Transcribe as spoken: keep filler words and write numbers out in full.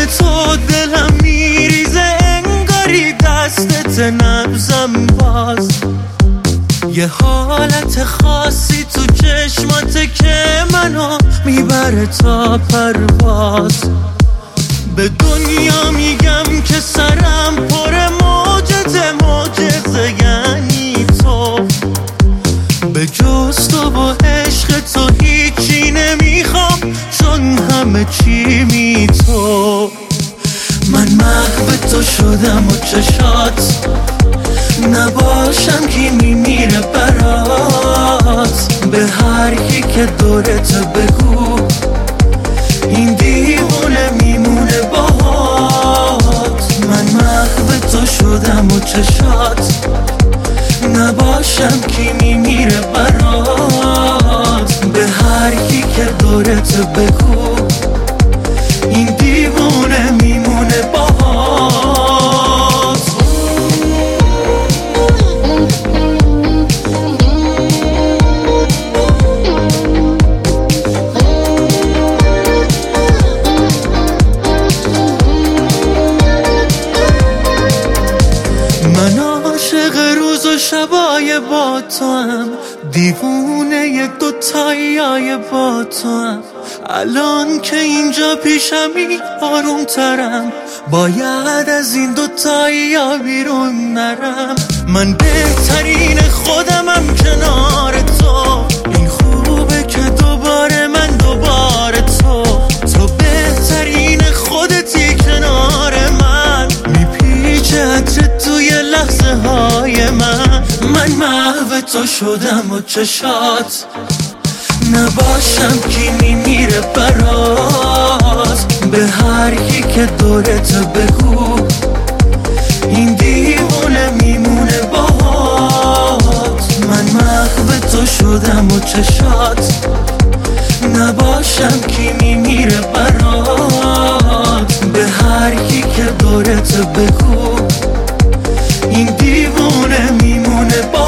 تو دلم میریزه، انگاری دستت نبزم باز. یه حالت خاصی تو چشماته که منو میبره تا پرواز. به دنیا میگم که سرم پر معجزه، معجزه یعنی تو. به جز تو و عشق تو هیچی نمیخوام، چون همه چی می تو. من محو تو شدم و چشات نباشم کی میمیره برات. به هر کی که دورت بگو این دیوونه میمونه باهات. من محو تو شدم و چشات نباشم کی میمیره برات. به هر کی که دورت بگو این دیوونه میمونه باهات. من عاشق روز و شبای با تو هم، دیوونه ی دوتایی با تو هم. الان که اینجا پیشمی آروم ترم، باید از این دوتایی بیرون نرم. من بهترین خودمم کنار تو، این خوبه که دوباره من دوباره تو. تو بهترین خودتی کنار من، میپیچه عطرت توی لحظه های من. من محو تو شدم و چشات نباشم کی میمیره برات. به هر کی که دورت بگو این دیوونه میمونه باهات. من محو تو شدم و چشات نباشم کی میمیره برات. به هر کی که دورت بگو این دیوونه میمونه باهات.